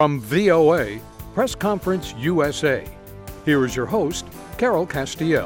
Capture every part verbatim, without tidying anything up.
From V O A, Press Conference U S A, here is your host, Carol Castiel.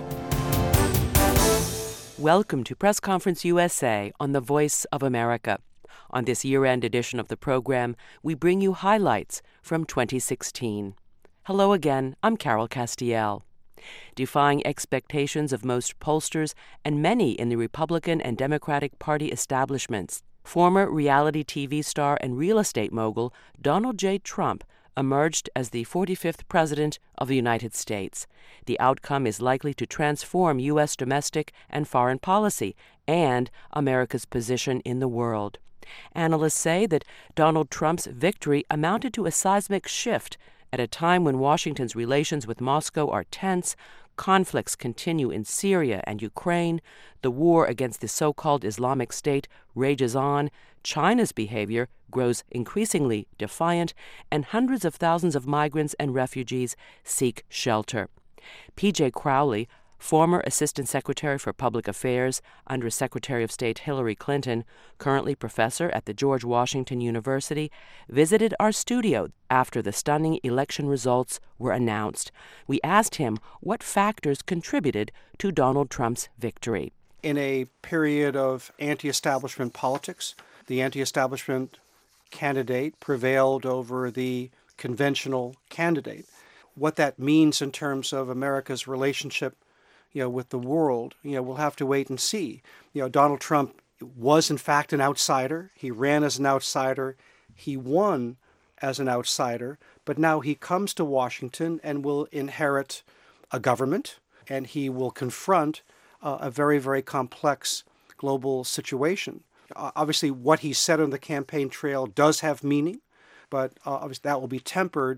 Welcome to Press Conference U S A on the Voice of America. On this year-end edition of the program, we bring you highlights from twenty sixteen. Hello again, I'm Carol Castiel. Defying expectations of most pollsters and many in the Republican and Democratic Party establishments, former reality T V star and real estate mogul Donald J. Trump emerged as the forty-fifth President of the United States. The outcome is likely to transform U S domestic and foreign policy and America's position in the world. Analysts say that Donald Trump's victory amounted to a seismic shift at a time when Washington's relations with Moscow are tense, conflicts continue in Syria and Ukraine, the war against the so-called Islamic State rages on, China's behavior grows increasingly defiant, and hundreds of thousands of migrants and refugees seek shelter. P J Crowley, former Assistant Secretary for Public Affairs under Secretary of State Hillary Clinton, currently professor at the George Washington University, visited our studio after the stunning election results were announced. We asked him what factors contributed to Donald Trump's victory. In a period of anti-establishment politics, the anti-establishment candidate prevailed over the conventional candidate. What that means in terms of America's relationship you know, with the world, you know, we'll have to wait and see. You know, Donald Trump was in fact an outsider. He ran as an outsider. He won as an outsider, but now he comes to Washington and will inherit a government, and he will confront uh, a very, very complex global situation. Uh, obviously, what he said on the campaign trail does have meaning, but uh, obviously that will be tempered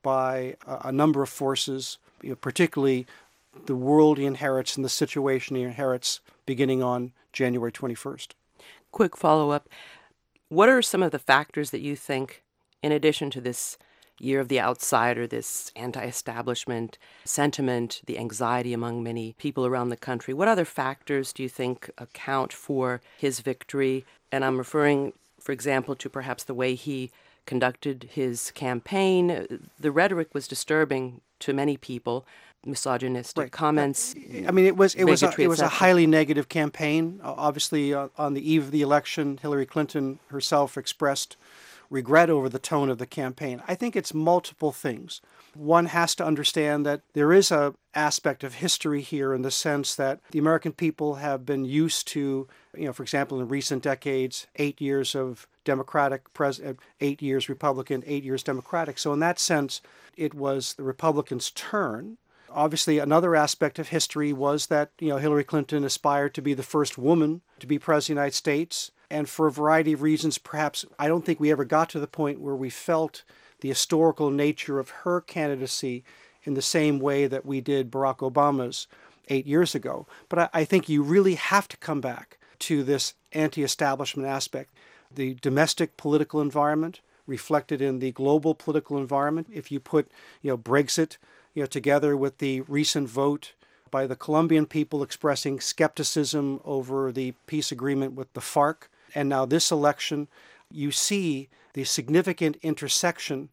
by uh, a number of forces, you know, particularly the world he inherits and the situation he inherits beginning on January twenty-first. Quick follow-up. What are some of the factors that you think, in addition to this year of the outsider, this anti-establishment sentiment, the anxiety among many people around the country, what other factors do you think account for his victory? And I'm referring, for example, to perhaps the way he conducted his campaign. The rhetoric was disturbing to many people. Misogynistic right. comments. I mean, it was it was a, it was a highly negative campaign. Uh, obviously, uh, on the eve of the election, Hillary Clinton herself expressed regret over the tone of the campaign. I think it's multiple things. One has to understand that there is a aspect of history here in the sense that the American people have been used to, you know, for example, in recent decades, eight years of Democratic president, eight years Republican, eight years Democratic. So in that sense, it was the Republicans' turn. Obviously, another aspect of history was that, you know, Hillary Clinton aspired to be the first woman to be president of the United States. And for a variety of reasons, perhaps I don't think we ever got to the point where we felt the historical nature of her candidacy in the same way that we did Barack Obama's eight years ago. But I, I think you really have to come back to this anti-establishment aspect. The domestic political environment reflected in the global political environment. If you put, you know, Brexit you know, together with the recent vote by the Colombian people expressing skepticism over the peace agreement with the FARC, and now this election, you see the significant intersection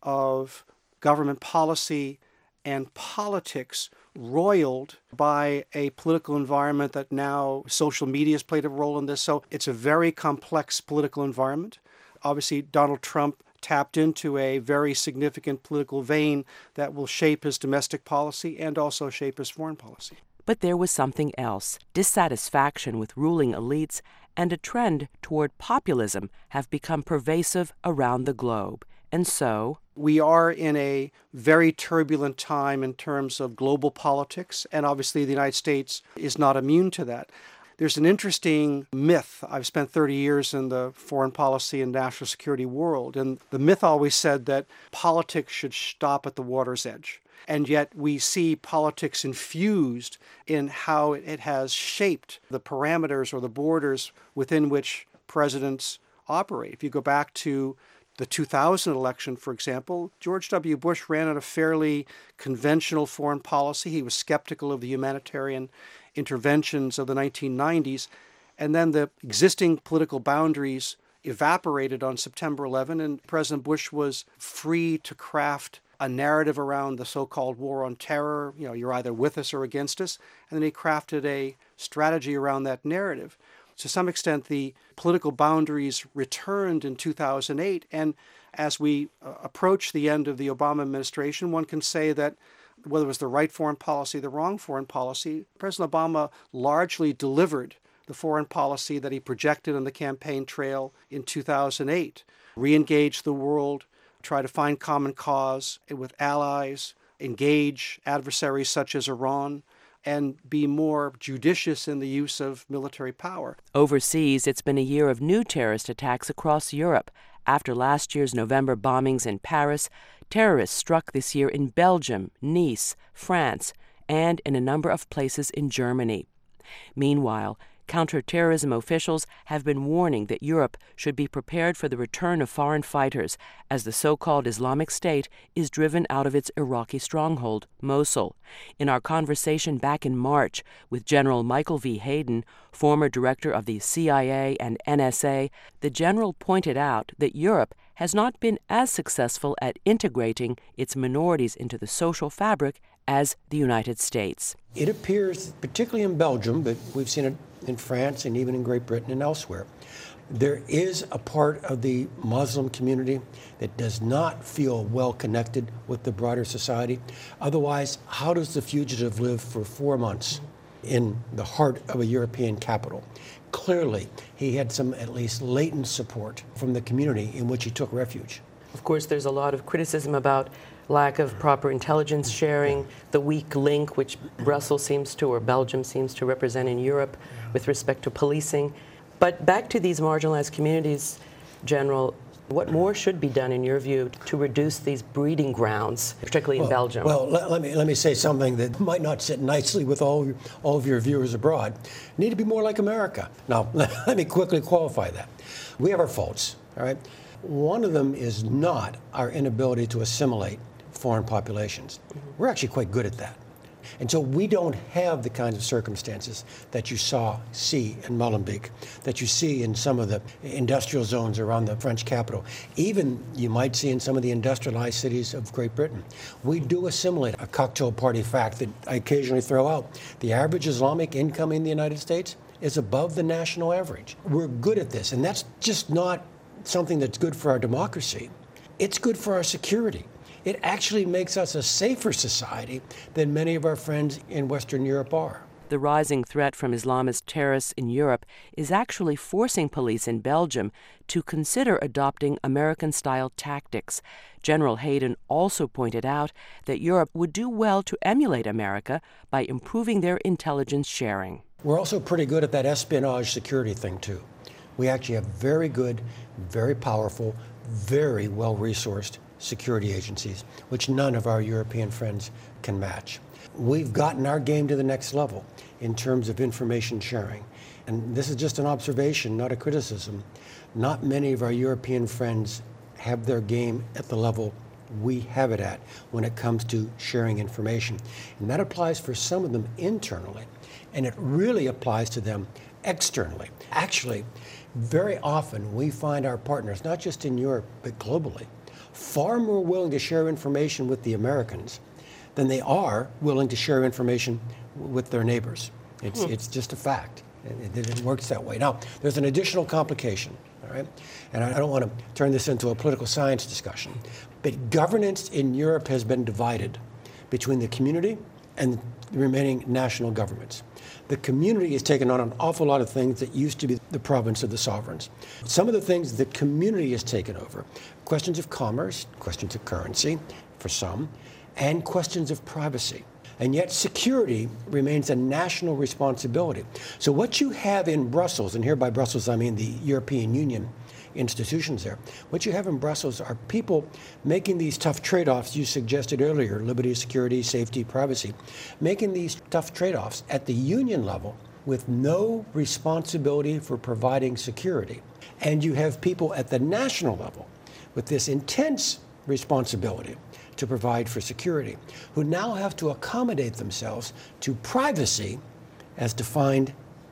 of government policy and politics roiled by a political environment that now social media has played a role in this. So it's a very complex political environment. Obviously, Donald Trump tapped into a very significant political vein that will shape his domestic policy and also shape his foreign policy. But there was something else. Dissatisfaction with ruling elites and a trend toward populism have become pervasive around the globe. And so, we are in a very turbulent time in terms of global politics, and obviously the United States is not immune to that. There's an interesting myth. I've spent thirty years in the foreign policy and national security world, and the myth always said that politics should stop at the water's edge. And yet we see politics infused in how it has shaped the parameters or the borders within which presidents operate. If you go back to the two thousand election, for example, George W. Bush ran on a fairly conventional foreign policy. He was skeptical of the humanitarian interventions of the nineteen nineties. And then the existing political boundaries evaporated on September eleventh, and President Bush was free to craft a narrative around the so-called war on terror. You know, you're either with us or against us. And then he crafted a strategy around that narrative. To some extent, the political boundaries returned in two thousand eight. And as we uh, approach the end of the Obama administration, one can say that whether it was the right foreign policy, the wrong foreign policy, President Obama largely delivered the foreign policy that he projected on the campaign trail in two thousand eight. Re-engage the world, try to find common cause with allies, engage adversaries such as Iran, and be more judicious in the use of military power. Overseas, it's been a year of new terrorist attacks across Europe. After last year's November bombings in Paris, terrorists struck this year in Belgium, Nice, France, and in a number of places in Germany. Meanwhile, counterterrorism officials have been warning that Europe should be prepared for the return of foreign fighters as the so-called Islamic State is driven out of its Iraqi stronghold, Mosul. In our conversation back in March with General Michael V. Hayden, former director of the C I A and N S A, the general pointed out that Europe has not been as successful at integrating its minorities into the social fabric as the United States. It appears, particularly in Belgium, but we've seen it in France and even in Great Britain and elsewhere, there is a part of the Muslim community that does not feel well connected with the broader society. Otherwise, how does the fugitive live for four months in the heart of a European capital? Clearly, he had some at least latent support from the community in which he took refuge. Of course, there's a lot of criticism about lack of proper intelligence sharing, the weak link which Brussels seems to, or Belgium seems to represent in Europe with respect to policing. But back to these marginalized communities, General, what more should be done, in your view, to reduce these breeding grounds, particularly well, in Belgium? Well, let, let me let me say something that might not sit nicely with all, all of your viewers abroad. Need to be more like America. Now, let me quickly qualify that. We have our faults, all right? One of them is not our inability to assimilate foreign populations. Mm-hmm. We're actually quite good at that. And so we don't have the kinds of circumstances that you saw, see in Molenbeek, that you see in some of the industrial zones around the French capital. Even you might see in some of the industrialized cities of Great Britain. We do assimilate. A cocktail party fact that I occasionally throw out: the average Islamic income in the United States is above the national average. We're good at this, and that's just not something that's good for our democracy. It's good for our security. It actually makes us a safer society than many of our friends in Western Europe are. The rising threat from Islamist terrorists in Europe is actually forcing police in Belgium to consider adopting American-style tactics. General Hayden also pointed out that Europe would do well to emulate America by improving their intelligence sharing. We're also pretty good at that espionage security thing, too. We actually have very good, very powerful, very well-resourced security agencies, which none of our European friends can match. We've gotten our game to the next level in terms of information sharing. And this is just an observation, not a criticism. Not many of our European friends have their game at the level we have it at when it comes to sharing information. And that applies for some of them internally, and it really applies to them externally. Actually, very often we find our partners, not just in Europe, but globally, far more willing to share information with the Americans than they are willing to share information with their neighbors. It's, hmm. it's just a fact. It, it works that way. Now, there's an additional complication, all right? And I don't want to turn this into a political science discussion, but governance in Europe has been divided between the community and the remaining national governments. The community has taken on an awful lot of things that used to be the province of the sovereigns. Some of the things the community has taken over: questions of commerce, questions of currency for some, and questions of privacy. And yet security remains a national responsibility. So what you have in Brussels, and here by Brussels I mean the European Union institutions there, what you have in Brussels are people making these tough trade-offs you suggested earlier: liberty, security, safety, privacy, making these tough trade-offs at the union level with no responsibility for providing security. And you have people at the national level with this intense responsibility to provide for security, who now have to accommodate themselves to privacy as defined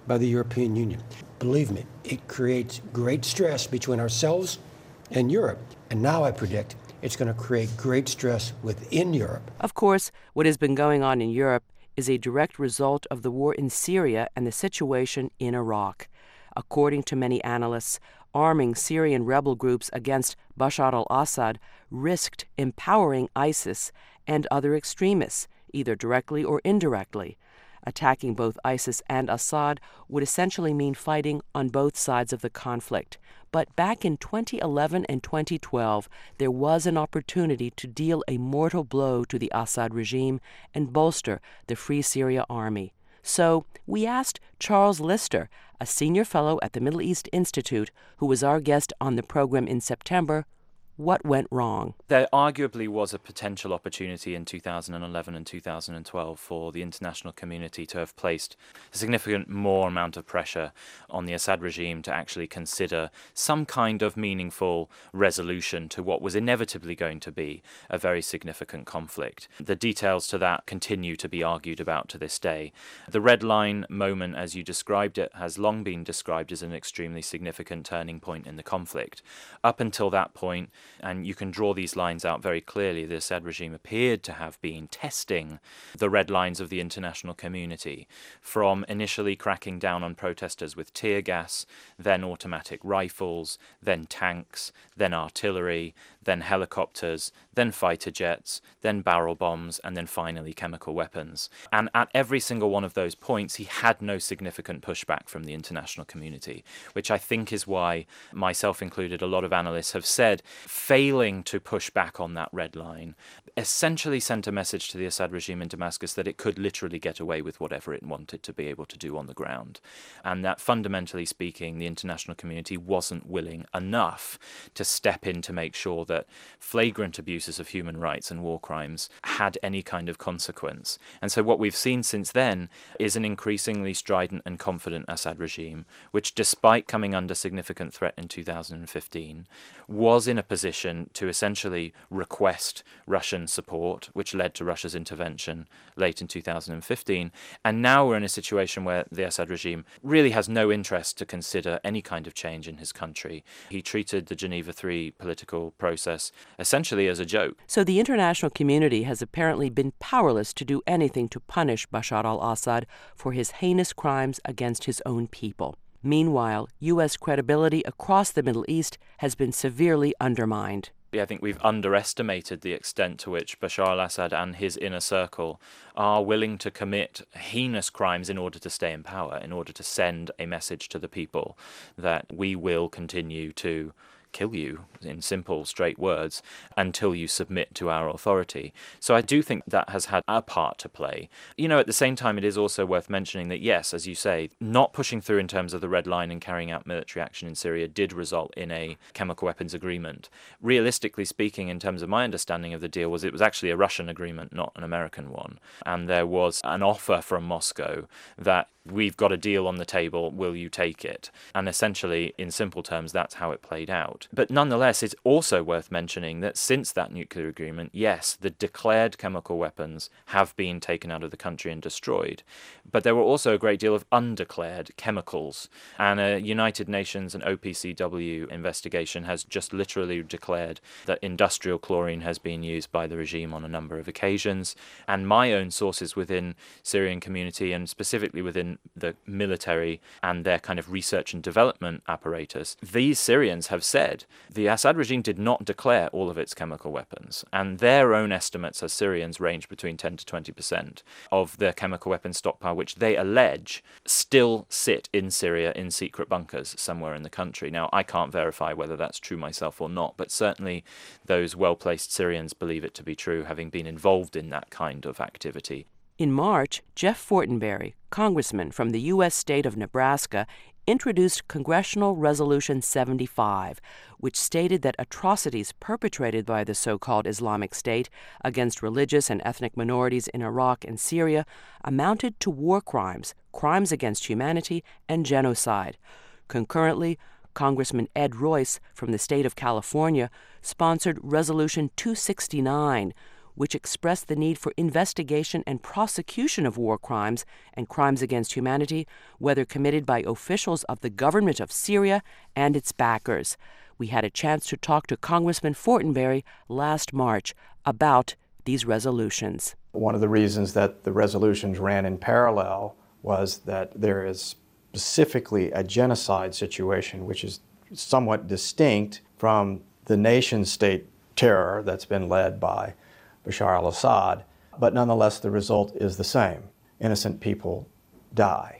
by the European Union. Believe me, it creates great stress between ourselves and Europe. And now I predict it's going to create great stress within Europe. Of course, what has been going on in Europe is a direct result of the war in Syria and the situation in Iraq. According to many analysts, arming Syrian rebel groups against Bashar al-Assad risked empowering ISIS and other extremists, either directly or indirectly. Attacking both ISIS and Assad would essentially mean fighting on both sides of the conflict. But back in twenty eleven and twenty twelve, there was an opportunity to deal a mortal blow to the Assad regime and bolster the Free Syria Army. So we asked Charles Lister, a senior fellow at the Middle East Institute, who was our guest on the program in September, what went wrong. There arguably was a potential opportunity in two thousand eleven and two thousand twelve for the international community to have placed a significant more amount of pressure on the Assad regime to actually consider some kind of meaningful resolution to what was inevitably going to be a very significant conflict. The details to that continue to be argued about to this day. The red line moment, as you described it, has long been described as an extremely significant turning point in the conflict. Up until that point, and you can draw these lines out very clearly, the Assad regime appeared to have been testing the red lines of the international community, from initially cracking down on protesters with tear gas, then automatic rifles, then tanks, then artillery, then helicopters, then fighter jets, then barrel bombs, and then finally chemical weapons. And at every single one of those points, he had no significant pushback from the international community, which I think is why, myself included, a lot of analysts have said failing to push back on that red line essentially sent a message to the Assad regime in Damascus that it could literally get away with whatever it wanted to be able to do on the ground. And that, fundamentally speaking, the international community wasn't willing enough to step in to make sure that flagrant abuses of human rights and war crimes had any kind of consequence. And so what we've seen since then is an increasingly strident and confident Assad regime, which, despite coming under significant threat in two thousand fifteen, was in a position to essentially request Russian support, which led to Russia's intervention late in two thousand fifteen. And now we're in a situation where the Assad regime really has no interest to consider any kind of change in his country. He treated the Geneva three political process essentially as a joke. So the international community has apparently been powerless to do anything to punish Bashar al-Assad for his heinous crimes against his own people. Meanwhile, U S credibility across the Middle East has been severely undermined. I think we've underestimated the extent to which Bashar al-Assad and his inner circle are willing to commit heinous crimes in order to stay in power, in order to send a message to the people that we will continue to kill you, in simple, straight words, until you submit to our authority. So I do think that has had a part to play. You know, at the same time, it is also worth mentioning that, yes, as you say, not pushing through in terms of the red line and carrying out military action in Syria did result in a chemical weapons agreement. Realistically speaking, in terms of my understanding of the deal, was it was actually a Russian agreement, not an American one. And there was an offer from Moscow that we've got a deal on the table, will you take it? And essentially, in simple terms, that's how it played out. But nonetheless, it's also worth mentioning that since that nuclear agreement, yes, the declared chemical weapons have been taken out of the country and destroyed. But there were also a great deal of undeclared chemicals. And a United Nations and O P C W investigation has just literally declared that industrial chlorine has been used by the regime on a number of occasions. And my own sources within Syrian community, and specifically within the military and their kind of research and development apparatus, these Syrians have said the Assad regime did not declare all of its chemical weapons, and their own estimates as Syrians range between ten to twenty percent of the chemical weapons stockpile, which they allege still sit in Syria in secret bunkers somewhere in the country. Now, I can't verify whether that's true myself or not, but certainly those well-placed Syrians believe it to be true, having been involved in that kind of activity. In March, Jeff Fortenberry, congressman from the U S state of Nebraska, introduced Congressional Resolution seventy-five, which stated that atrocities perpetrated by the so-called Islamic State against religious and ethnic minorities in Iraq and Syria amounted to war crimes, crimes against humanity, and genocide. Concurrently, Congressman Ed Royce from the state of California sponsored Resolution two sixty-nine, which expressed the need for investigation and prosecution of war crimes and crimes against humanity, whether committed by officials of the government of Syria and its backers. We had a chance to talk to Congressman Fortenberry last March about these resolutions. One of the reasons that the resolutions ran in parallel was that there is specifically a genocide situation, which is somewhat distinct from the nation-state terror that's been led by Bashar al-Assad, but nonetheless the result is the same. Innocent people die.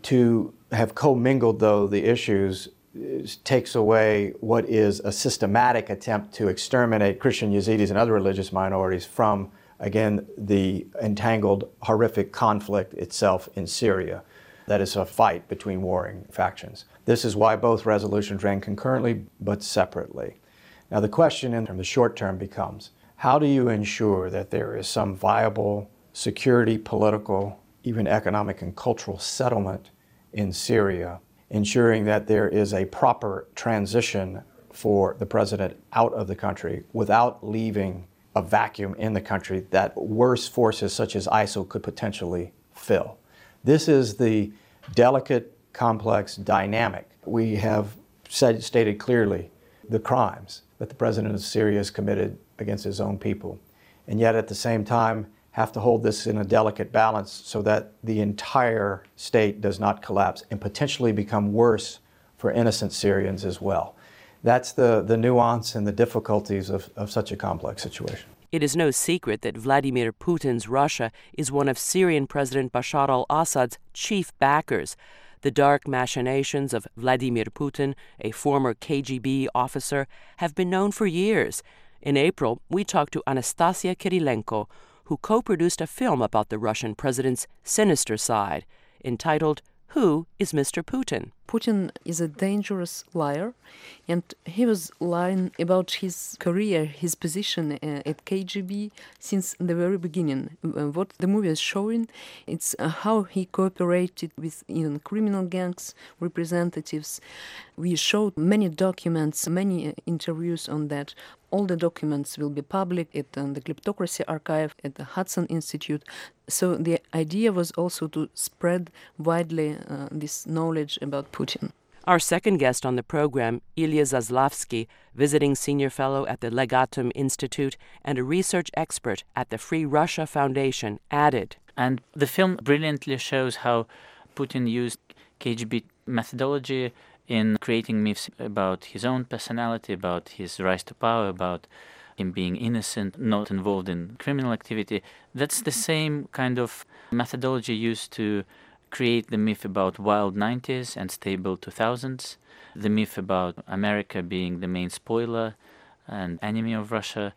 To have commingled, though, the issues takes away what is a systematic attempt to exterminate Christian Yazidis and other religious minorities from, again, the entangled, horrific conflict itself in Syria. That is a fight between warring factions. This is why both resolutions ran concurrently but separately. Now the question in the short term becomes, how do you ensure that there is some viable security, political, even economic and cultural settlement in Syria, ensuring that there is a proper transition for the president out of the country without leaving a vacuum in the country that worse forces such as I S I L could potentially fill? This is the delicate, complex dynamic. We have said, stated clearly the crimes that the president of Syria has committed against his own people, and yet at the same time have to hold this in a delicate balance so that the entire state does not collapse and potentially become worse for innocent Syrians as well. That's the, the nuance and the difficulties of, of such a complex situation. It is no secret that Vladimir Putin's Russia is one of Syrian President Bashar al-Assad's chief backers. The dark machinations of Vladimir Putin, a former K G B officer, have been known for years. In April, we talked to Anastasia Kirilenko, who co-produced a film about the Russian president's sinister side, entitled Who is Mister Putin? Putin is a dangerous liar, and he was lying about his career, his position uh, at K G B since the very beginning. Uh, what the movie is showing, it's uh, how he cooperated with even criminal gangs representatives. We showed many documents, many uh, interviews on that. All the documents will be public at uh, the Kleptocracy Archive at the Hudson Institute. So the idea was also to spread widely uh, this knowledge about Putin. Our second guest on the program, Ilya Zaslavsky, visiting senior fellow at the Legatum Institute and a research expert at the Free Russia Foundation, added. And the film brilliantly shows how Putin used K G B methodology in creating myths about his own personality, about his rise to power, about him being innocent, not involved in criminal activity. That's the same kind of methodology used to create the myth about wild nineties and stable two thousands, the myth about America being the main spoiler and enemy of Russia.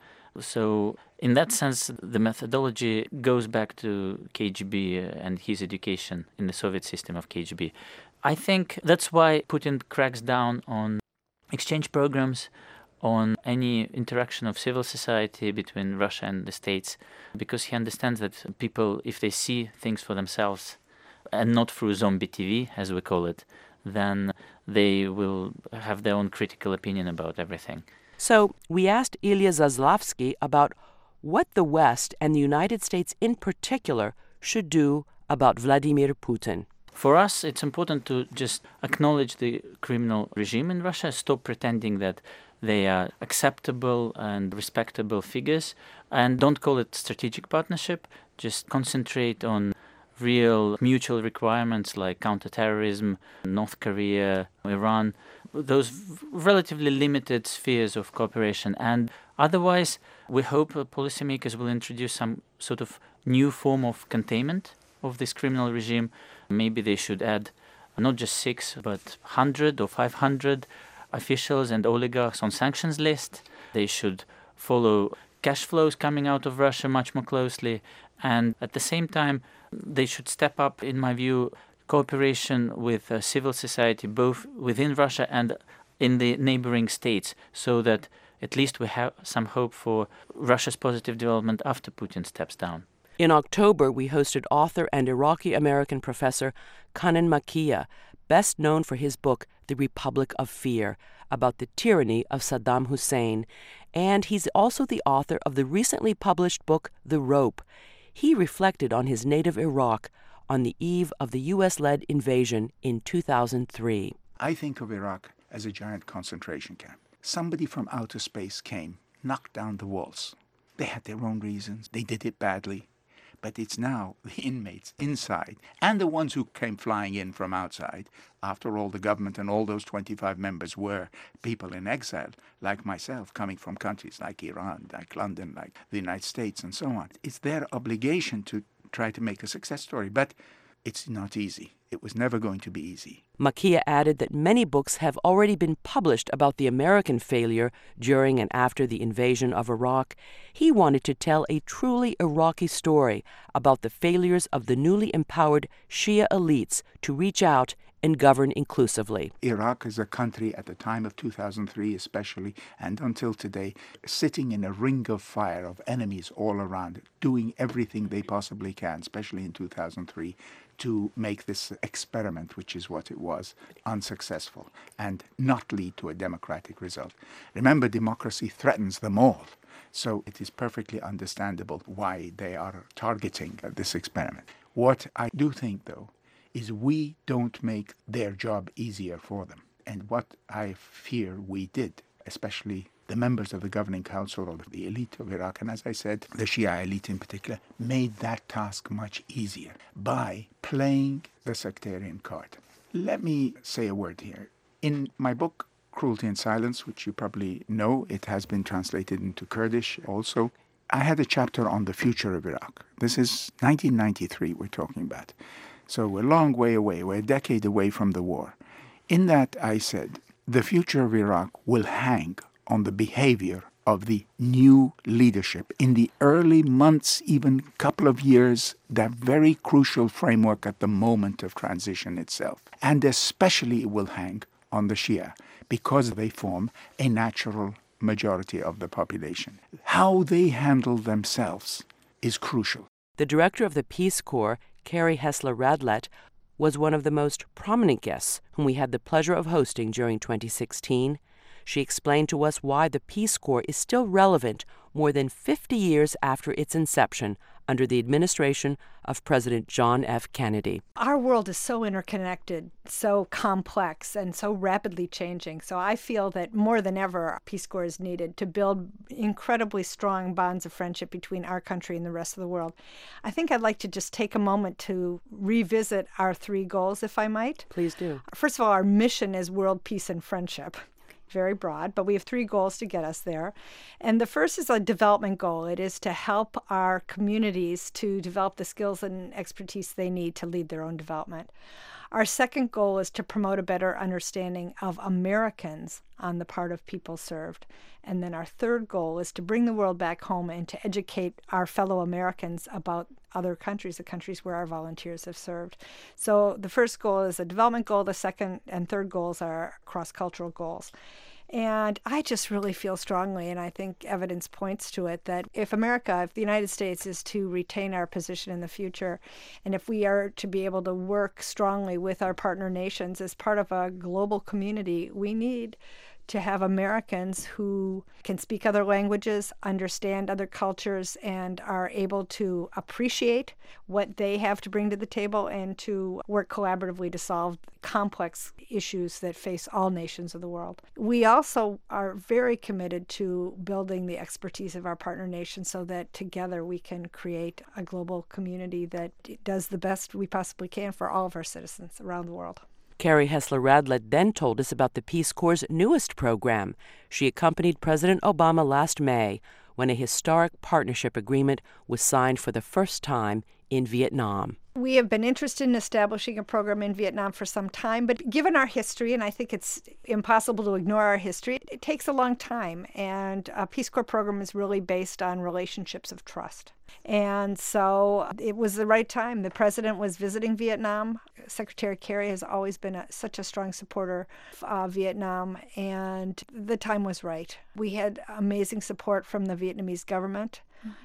So in that sense, the methodology goes back to K G B and his education in the Soviet system of K G B. I think that's why Putin cracks down on exchange programs, on any interaction of civil society between Russia and the States, because he understands that people, if they see things for themselves, and not through zombie T V, as we call it, then they will have their own critical opinion about everything. So we asked Ilya Zaslavsky about what the West and the United States in particular should do about Vladimir Putin. For us, it's important to just acknowledge the criminal regime in Russia, stop pretending that they are acceptable and respectable figures, and don't call it strategic partnership. Just concentrate on real mutual requirements like counterterrorism, North Korea, Iran, those relatively limited spheres of cooperation. And otherwise, we hope policymakers will introduce some sort of new form of containment of this criminal regime. Maybe they should add not just six, but one hundred or five hundred officials and oligarchs on sanctions list. They should follow cash flows coming out of Russia much more closely. And at the same time, they should step up, in my view, cooperation with uh, civil society, both within Russia and in the neighboring states, so that at least we have some hope for Russia's positive development after Putin steps down. In October, we hosted author and Iraqi-American professor Kanan Makia, best known for his book, The Republic of Fear, about the tyranny of Saddam Hussein, and he's also the author of the recently published book, The Rope. He reflected on his native Iraq on the eve of the U S-led invasion in two thousand three. I think of Iraq as a giant concentration camp. Somebody from outer space came, knocked down the walls. They had their own reasons. They did it badly. But it's now the inmates inside and the ones who came flying in from outside. After all, the government and all those twenty-five members were people in exile, like myself, coming from countries like Iran, like London, like the United States, and so on. It's their obligation to try to make a success story, but it's not easy. It was never going to be easy. Makia added that many books have already been published about the American failure during and after the invasion of Iraq. He wanted to tell a truly Iraqi story about the failures of the newly empowered Shia elites to reach out and govern inclusively. Iraq is a country at the time of two thousand three especially, and until today, sitting in a ring of fire of enemies all around it, doing everything they possibly can, especially in two thousand three, to make this experiment, which is what it was, unsuccessful and not lead to a democratic result. Remember, democracy threatens them all. So it is perfectly understandable why they are targeting this experiment. What I do think, though, is we don't make their job easier for them. And what I fear we did, especially the members of the governing council or the elite of Iraq, and as I said, the Shia elite in particular, made that task much easier by playing the sectarian card. Let me say a word here. In my book, Cruelty and Silence, which you probably know, it has been translated into Kurdish also, I had a chapter on the future of Iraq. This is nineteen ninety-three we're talking about. So we're a long way away. We're a decade away from the war. In that, I said, the future of Iraq will hang on the behavior of the new leadership. In the early months, even couple of years, that very crucial framework at the moment of transition itself. And especially it will hang on the Shia, because they form a natural majority of the population. How they handle themselves is crucial. The director of the Peace Corps, Carrie Hessler-Radlett, was one of the most prominent guests whom we had the pleasure of hosting during twenty sixteen. She explained to us why the Peace Corps is still relevant more than fifty years after its inception under the administration of President John F. Kennedy. Our world is so interconnected, so complex, and so rapidly changing. So I feel that more than ever, Peace Corps is needed to build incredibly strong bonds of friendship between our country and the rest of the world. I think I'd like to just take a moment to revisit our three goals, if I might. Please do. First of all, our mission is world peace and friendship. Very broad, but we have three goals to get us there. And the first is a development goal. It is to help our communities to develop the skills and expertise they need to lead their own development. Our second goal is to promote a better understanding of Americans on the part of people served. And then our third goal is to bring the world back home and to educate our fellow Americans about other countries, the countries where our volunteers have served. So the first goal is a development goal. The second and third goals are cross-cultural goals. And I just really feel strongly, and I think evidence points to it, that if America, if the United States is to retain our position in the future, and if we are to be able to work strongly with our partner nations as part of a global community, we need to have Americans who can speak other languages, understand other cultures, and are able to appreciate what they have to bring to the table and to work collaboratively to solve complex issues that face all nations of the world. We also are very committed to building the expertise of our partner nations so that together we can create a global community that does the best we possibly can for all of our citizens around the world. Carrie Hessler-Radlett then told us about the Peace Corps' newest program. She accompanied President Obama last May when a historic partnership agreement was signed for the first time in Vietnam. We have been interested in establishing a program in Vietnam for some time, but given our history, and I think it's impossible to ignore our history, it takes a long time, and a Peace Corps program is really based on relationships of trust. And so it was the right time. The president was visiting Vietnam. Secretary Kerry has always been a, such a strong supporter of uh, Vietnam, and the time was right. We had amazing support from the Vietnamese government,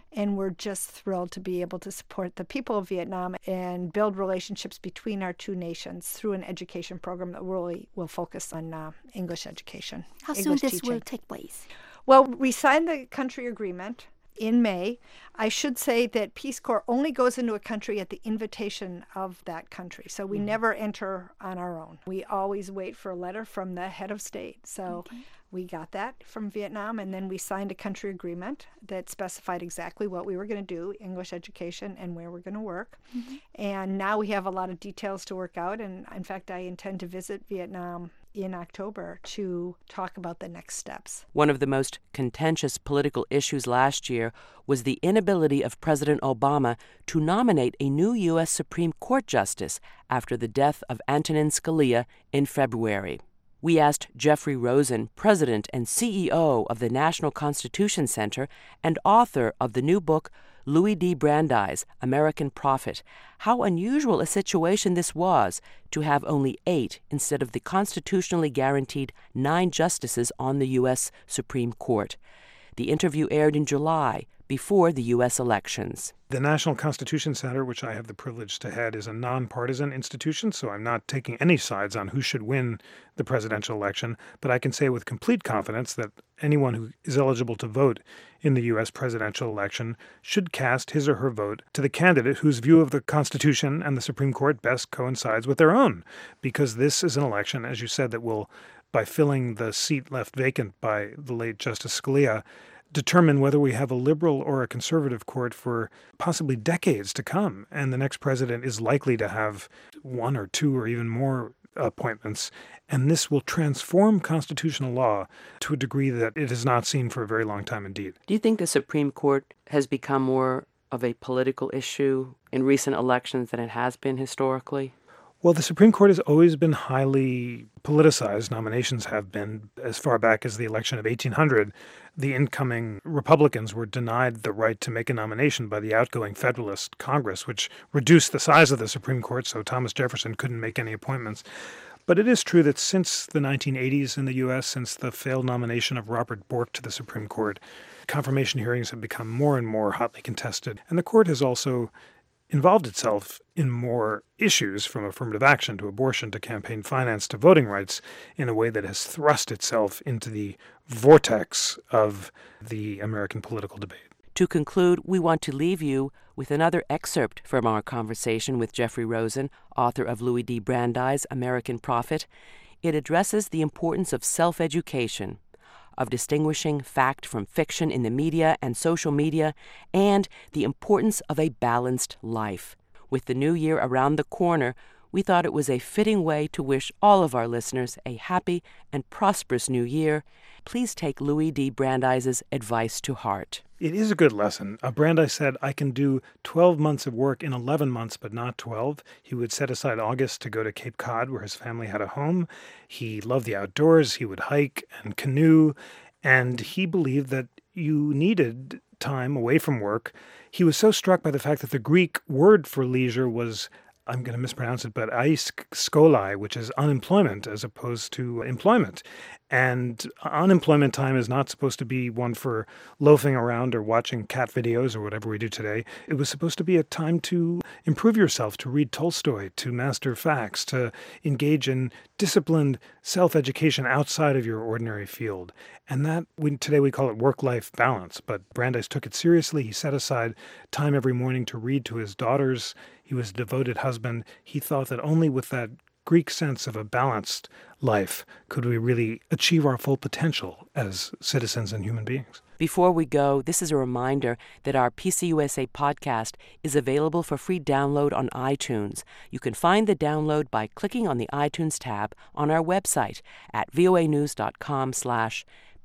And we're just thrilled to be able to support the people of Vietnam and build relationships between our two nations through an education program that really will focus on uh, English education. How English soon this teaching. will take place? Well, we signed the country agreement in May. I should say that Peace Corps only goes into a country at the invitation of that country. So we mm-hmm. never enter on our own. We always wait for a letter from the head of state. So okay. we got that from Vietnam, and then we signed a country agreement that specified exactly what we were going to do, English education, and where we're going to work. Mm-hmm. And now we have a lot of details to work out. And in fact, I intend to visit Vietnam in October to talk about the next steps. One of the most contentious political issues last year was the inability of President Obama to nominate a new U S Supreme Court justice after the death of Antonin Scalia in February. We asked Jeffrey Rosen, president and C E O of the National Constitution Center and author of the new book, Louis D. Brandeis, American Prophet, how unusual a situation this was to have only eight instead of the constitutionally guaranteed nine justices on the U S Supreme Court. The interview aired in July, before the U S elections. The National Constitution Center, which I have the privilege to head, is a nonpartisan institution, so I'm not taking any sides on who should win the presidential election, but I can say with complete confidence that anyone who is eligible to vote in the U S presidential election should cast his or her vote to the candidate whose view of the Constitution and the Supreme Court best coincides with their own, because this is an election, as you said, that will, by filling the seat left vacant by the late Justice Scalia, determine whether we have a liberal or a conservative court for possibly decades to come. And the next president is likely to have one or two or even more appointments. And this will transform constitutional law to a degree that it has not seen for a very long time indeed. Do you think the Supreme Court has become more of a political issue in recent elections than it has been historically? Well, the Supreme Court has always been highly politicized. Nominations have been as far back as the election of eighteen hundred. The incoming Republicans were denied the right to make a nomination by the outgoing Federalist Congress, which reduced the size of the Supreme Court, so Thomas Jefferson couldn't make any appointments. But it is true that since the nineteen eighties in the U S, since the failed nomination of Robert Bork to the Supreme Court, confirmation hearings have become more and more hotly contested. And the court has also involved itself in more issues, from affirmative action to abortion to campaign finance to voting rights, in a way that has thrust itself into the vortex of the American political debate. To conclude, we want to leave you with another excerpt from our conversation with Jeffrey Rosen, author of Louis D. Brandeis, American Prophet. It addresses the importance of self-education, of distinguishing fact from fiction in the media and social media, and the importance of a balanced life. With the new year around the corner, we thought it was a fitting way to wish all of our listeners a happy and prosperous new year. Please take Louis D. Brandeis' advice to heart. It is a good lesson. Uh, Brandeis said, I can do twelve months of work in eleven months, but not twelve. He would set aside August to go to Cape Cod, where his family had a home. He loved the outdoors. He would hike and canoe, and he believed that you needed time away from work. He was so struck by the fact that the Greek word for leisure was, I'm going to mispronounce it, but aiskholai, which is unemployment as opposed to employment. And unemployment time is not supposed to be one for loafing around or watching cat videos or whatever we do today. It was supposed to be a time to improve yourself, to read Tolstoy, to master facts, to engage in disciplined self-education outside of your ordinary field. And that, we, today we call it work-life balance. But Brandeis took it seriously. He set aside time every morning to read to his daughters. He was a devoted husband. He thought that only with that Greek sense of a balanced life could we really achieve our full potential as citizens and human beings. Before we go, this is a reminder that our P C U S A podcast is available for free download on iTunes. You can find the download by clicking on the iTunes tab on our website at voanews.com slash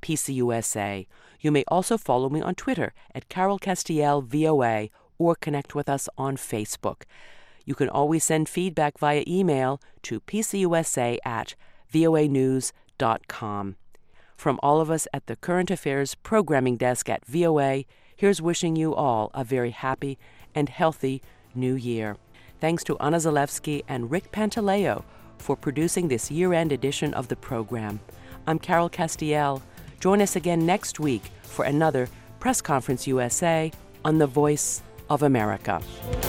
PCUSA. You may also follow me on Twitter at Carol Castiel V O A or connect with us on Facebook. You can always send feedback via email to pcusa at voanews dot com. From all of us at the Current Affairs Programming Desk at V O A, here's wishing you all a very happy and healthy new year. Thanks to Anna Zalewski and Rick Pantaleo for producing this year-end edition of the program. I'm Carol Castiel. Join us again next week for another Press Conference U S A on The Voice of America.